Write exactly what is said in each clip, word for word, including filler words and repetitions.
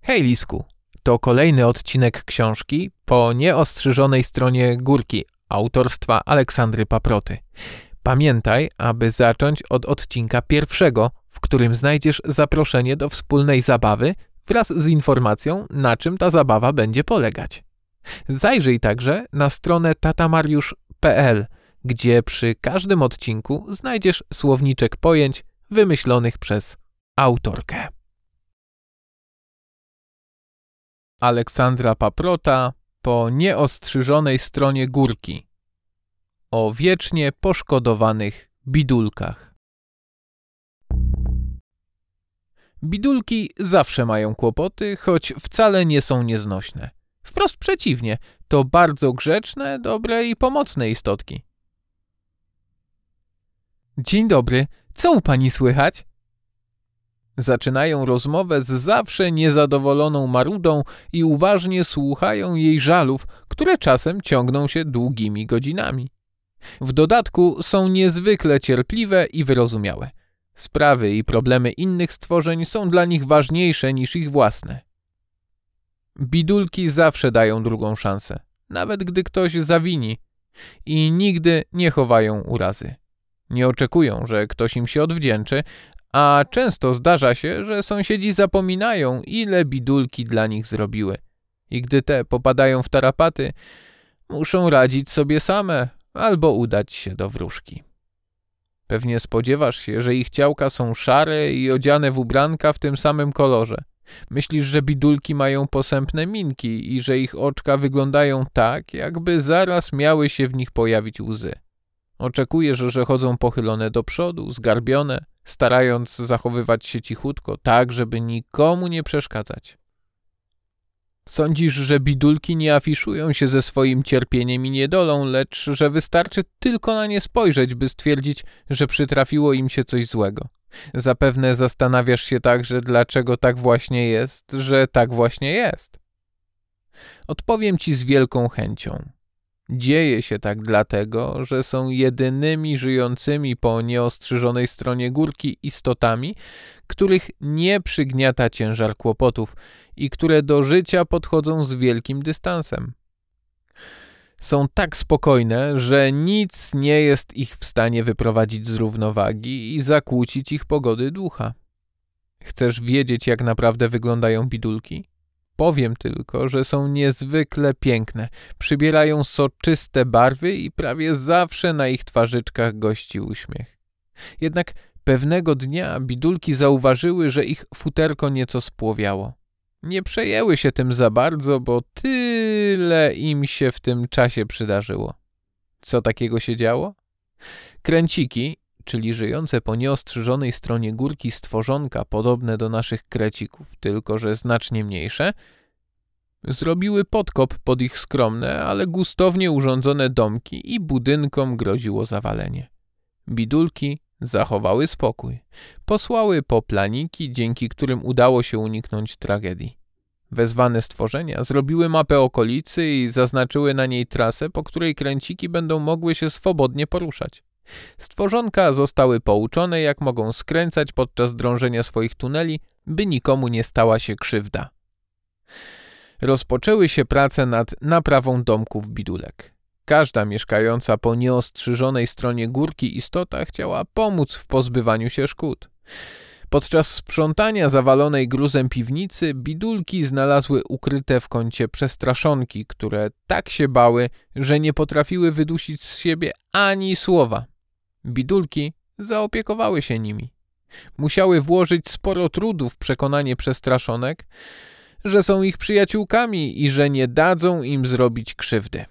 Hej Lisku, to kolejny odcinek książki Po nieostrzyżonej stronie górki autorstwa Aleksandry Paproty. Pamiętaj, aby zacząć od odcinka pierwszego, w którym znajdziesz zaproszenie do wspólnej zabawy wraz z informacją, na czym ta zabawa będzie polegać. Zajrzyj także na stronę tatamariusz kropka p l, gdzie przy każdym odcinku znajdziesz słowniczek pojęć wymyślonych przez autorkę. Aleksandra Paprota Po nieostrzyżonej stronie górki. O wiecznie poszkodowanych bidulkach. Bidulki zawsze mają kłopoty, choć wcale nie są nieznośne. Wprost przeciwnie, to bardzo grzeczne, dobre i pomocne istotki. Dzień dobry, co u pani słychać? Zaczynają rozmowę z zawsze niezadowoloną marudą i uważnie słuchają jej żalów, które czasem ciągną się długimi godzinami. W dodatku są niezwykle cierpliwe i wyrozumiałe. Sprawy i problemy innych stworzeń są dla nich ważniejsze niż ich własne. Bidulki zawsze dają drugą szansę, nawet gdy ktoś zawini, i nigdy nie chowają urazy. Nie oczekują, że ktoś im się odwdzięczy, a często zdarza się, że sąsiedzi zapominają, ile bidulki dla nich zrobiły. I gdy te popadają w tarapaty, muszą radzić sobie same albo udać się do wróżki. Pewnie spodziewasz się, że ich ciałka są szare i odziane w ubranka w tym samym kolorze. Myślisz, że bidulki mają posępne minki i że ich oczka wyglądają tak, jakby zaraz miały się w nich pojawić łzy. Oczekujesz, że chodzą pochylone do przodu, zgarbione, starając zachowywać się cichutko, tak, żeby nikomu nie przeszkadzać. Sądzisz, że bidulki nie afiszują się ze swoim cierpieniem i niedolą, lecz że wystarczy tylko na nie spojrzeć, by stwierdzić, że przytrafiło im się coś złego. Zapewne zastanawiasz się także, dlaczego tak właśnie jest, że tak właśnie jest. Odpowiem ci z wielką chęcią. Dzieje się tak dlatego, że są jedynymi żyjącymi po nieostrzyżonej stronie górki istotami, których nie przygniata ciężar kłopotów i które do życia podchodzą z wielkim dystansem. Są tak spokojne, że nic nie jest ich w stanie wyprowadzić z równowagi i zakłócić ich pogody ducha. Chcesz wiedzieć, jak naprawdę wyglądają bidulki? Powiem tylko, że są niezwykle piękne, przybierają soczyste barwy i prawie zawsze na ich twarzyczkach gości uśmiech. Jednak pewnego dnia bidulki zauważyły, że ich futerko nieco spłowiało. Nie przejęły się tym za bardzo, bo tyle im się w tym czasie przydarzyło. Co takiego się działo? Kręciki, czyli żyjące po nieostrzyżonej stronie górki stworzonka podobne do naszych krecików, tylko że znacznie mniejsze, zrobiły podkop pod ich skromne, ale gustownie urządzone domki i budynkom groziło zawalenie. Bidulki zachowały spokój. Posłały po planiki, dzięki którym udało się uniknąć tragedii. Wezwane stworzenia zrobiły mapę okolicy i zaznaczyły na niej trasę, po której kręciki będą mogły się swobodnie poruszać. Stworzonka zostały pouczone, jak mogą skręcać podczas drążenia swoich tuneli, by nikomu nie stała się krzywda. Rozpoczęły się prace nad naprawą domków bidulek. Każda mieszkająca po nieostrzyżonej stronie górki istota chciała pomóc w pozbywaniu się szkód. Podczas sprzątania zawalonej gruzem piwnicy bidulki znalazły ukryte w kącie przestraszonki, które tak się bały, że nie potrafiły wydusić z siebie ani słowa. Bidulki zaopiekowały się nimi. Musiały włożyć sporo trudu w przekonanie przestraszonek, że są ich przyjaciółkami i że nie dadzą im zrobić krzywdy.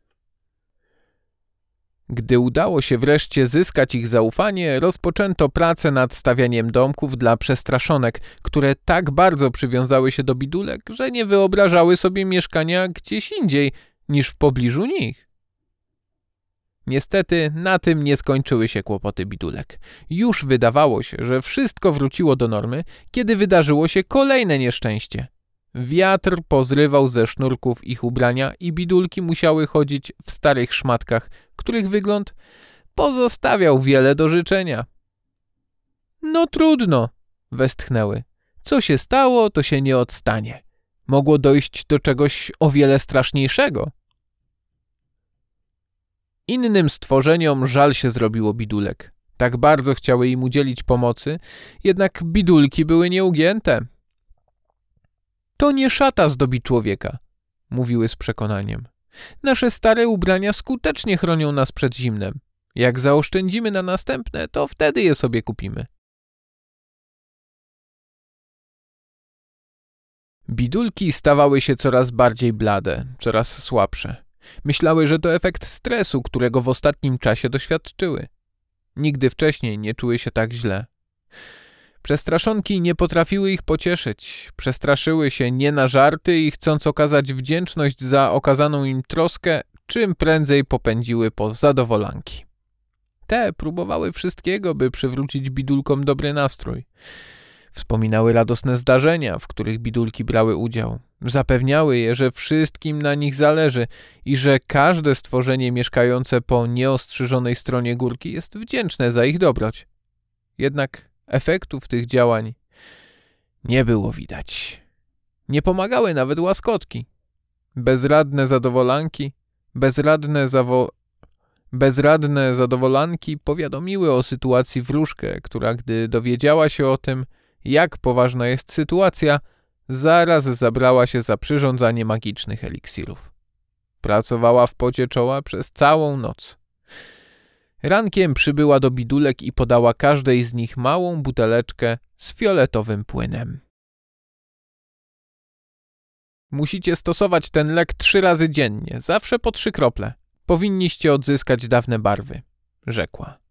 Gdy udało się wreszcie zyskać ich zaufanie, rozpoczęto pracę nad stawianiem domków dla przestraszonek, które tak bardzo przywiązały się do bidulek, że nie wyobrażały sobie mieszkania gdzieś indziej niż w pobliżu nich. Niestety na tym nie skończyły się kłopoty bidulek. Już wydawało się, że wszystko wróciło do normy, kiedy wydarzyło się kolejne nieszczęście. Wiatr pozrywał ze sznurków ich ubrania i bidulki musiały chodzić w starych szmatkach, których wygląd pozostawiał wiele do życzenia. No trudno, westchnęły. Co się stało, to się nie odstanie. Mogło dojść do czegoś o wiele straszniejszego. Innym stworzeniom żal się zrobiło bidulek. Tak bardzo chciały im udzielić pomocy, jednak bidulki były nieugięte. To nie szata zdobi człowieka, mówiły z przekonaniem. Nasze stare ubrania skutecznie chronią nas przed zimnem. Jak zaoszczędzimy na następne, to wtedy je sobie kupimy. Bidulki stawały się coraz bardziej blade, coraz słabsze. Myślały, że to efekt stresu, którego w ostatnim czasie doświadczyły. Nigdy wcześniej nie czuły się tak źle. Przestraszonki nie potrafiły ich pocieszyć. Przestraszyły się nie na żarty i chcąc okazać wdzięczność za okazaną im troskę, czym prędzej popędziły po zadowolanki. Te próbowały wszystkiego, by przywrócić bidulkom dobry nastrój. Wspominały radosne zdarzenia, w których bidulki brały udział. Zapewniały je, że wszystkim na nich zależy i że każde stworzenie mieszkające po nieostrzyżonej stronie górki jest wdzięczne za ich dobroć. Jednak efektów tych działań nie było widać. Nie pomagały nawet łaskotki. Bezradne zadowolanki, bezradne zawo... bezradne zadowolanki powiadomiły o sytuacji wróżkę, która gdy dowiedziała się o tym, jak poważna jest sytuacja, zaraz zabrała się za przyrządzanie magicznych eliksirów. Pracowała w pocie czoła przez całą noc. Rankiem przybyła do bidulek i podała każdej z nich małą buteleczkę z fioletowym płynem. Musicie stosować ten lek trzy razy dziennie, zawsze po trzy krople. Powinniście odzyskać dawne barwy, rzekła.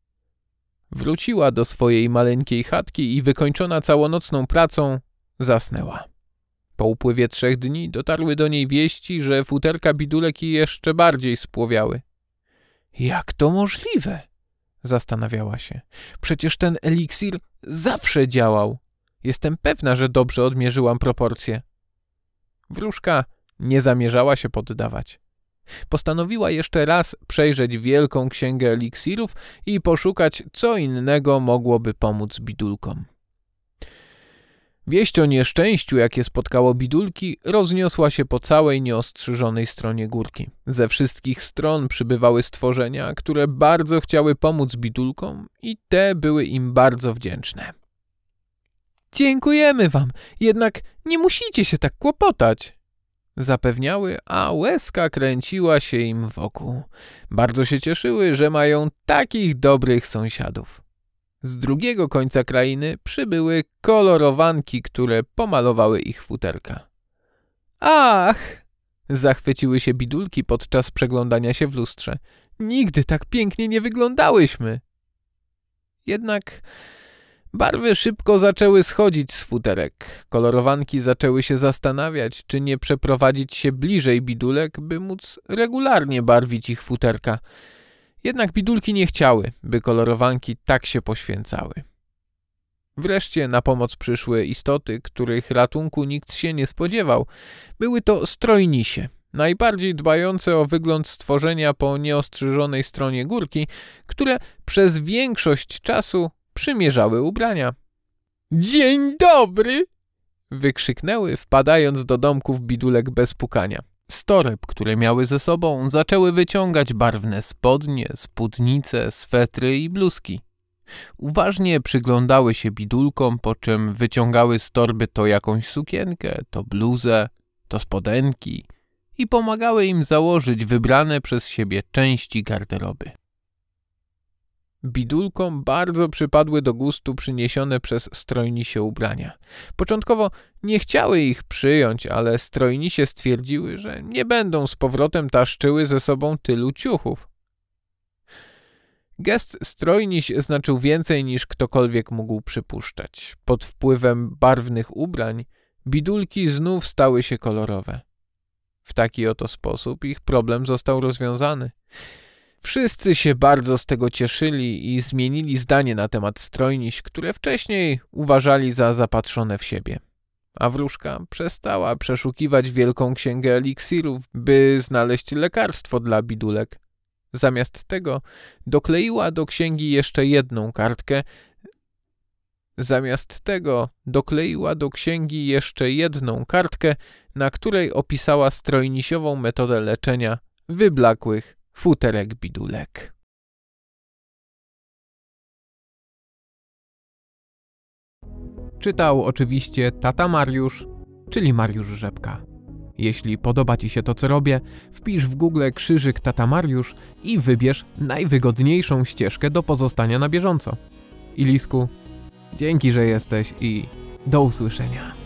Wróciła do swojej maleńkiej chatki i wykończona całonocną pracą zasnęła. Po upływie trzech dni dotarły do niej wieści, że futerka bidulek jeszcze bardziej spłowiały. Jak to możliwe? Zastanawiała się. Przecież ten eliksir zawsze działał. Jestem pewna, że dobrze odmierzyłam proporcje. Wróżka nie zamierzała się poddawać. Postanowiła jeszcze raz przejrzeć wielką księgę eliksirów i poszukać, co innego mogłoby pomóc bidulkom. Wieść o nieszczęściu, jakie spotkało bidulki, rozniosła się po całej nieostrzyżonej stronie górki. Ze wszystkich stron przybywały stworzenia, które bardzo chciały pomóc bidulkom i te były im bardzo wdzięczne. Dziękujemy wam, jednak nie musicie się tak kłopotać, zapewniały, a łezka kręciła się im wokół. Bardzo się cieszyły, że mają takich dobrych sąsiadów. Z drugiego końca krainy przybyły kolorowanki, które pomalowały ich futerka. Ach! Zachwyciły się bidulki podczas przeglądania się w lustrze. Nigdy tak pięknie nie wyglądałyśmy. Jednak barwy szybko zaczęły schodzić z futerek. Kolorowanki zaczęły się zastanawiać, czy nie przeprowadzić się bliżej bidulek, by móc regularnie barwić ich futerka. Jednak bidulki nie chciały, by kolorowanki tak się poświęcały. Wreszcie na pomoc przyszły istoty, których ratunku nikt się nie spodziewał. Były to strojnisie, najbardziej dbające o wygląd stworzenia po nieostrzyżonej stronie górki, które przez większość czasu przymierzały ubrania. Dzień dobry! Wykrzyknęły, wpadając do domków bidulek bez pukania. Z toreb, które miały ze sobą, zaczęły wyciągać barwne spodnie, spódnice, swetry i bluzki. Uważnie przyglądały się bidulkom, po czym wyciągały z torby to jakąś sukienkę, to bluzę, to spodenki i pomagały im założyć wybrane przez siebie części garderoby. Bidulkom bardzo przypadły do gustu przyniesione przez strojnisie ubrania. Początkowo nie chciały ich przyjąć, ale strojnisie stwierdziły, że nie będą z powrotem taszczyły ze sobą tylu ciuchów. Gest strojniś znaczył więcej niż ktokolwiek mógł przypuszczać. Pod wpływem barwnych ubrań bidulki znów stały się kolorowe. W taki oto sposób ich problem został rozwiązany. Wszyscy się bardzo z tego cieszyli i zmienili zdanie na temat strojniś, które wcześniej uważali za zapatrzone w siebie. A wróżka przestała przeszukiwać wielką księgę eliksirów, by znaleźć lekarstwo dla bidulek. Zamiast tego dokleiła do księgi jeszcze jedną kartkę Zamiast tego dokleiła do księgi jeszcze jedną kartkę, na której opisała strojnisiową metodę leczenia wyblakłych futerek bidulek. Czytał oczywiście tata Mariusz, czyli Mariusz Rzepka. Jeśli podoba Ci się to, co robię, wpisz w Google krzyżyk tata Mariusz i wybierz najwygodniejszą ścieżkę do pozostania na bieżąco. Ilisku, dzięki, że jesteś i do usłyszenia.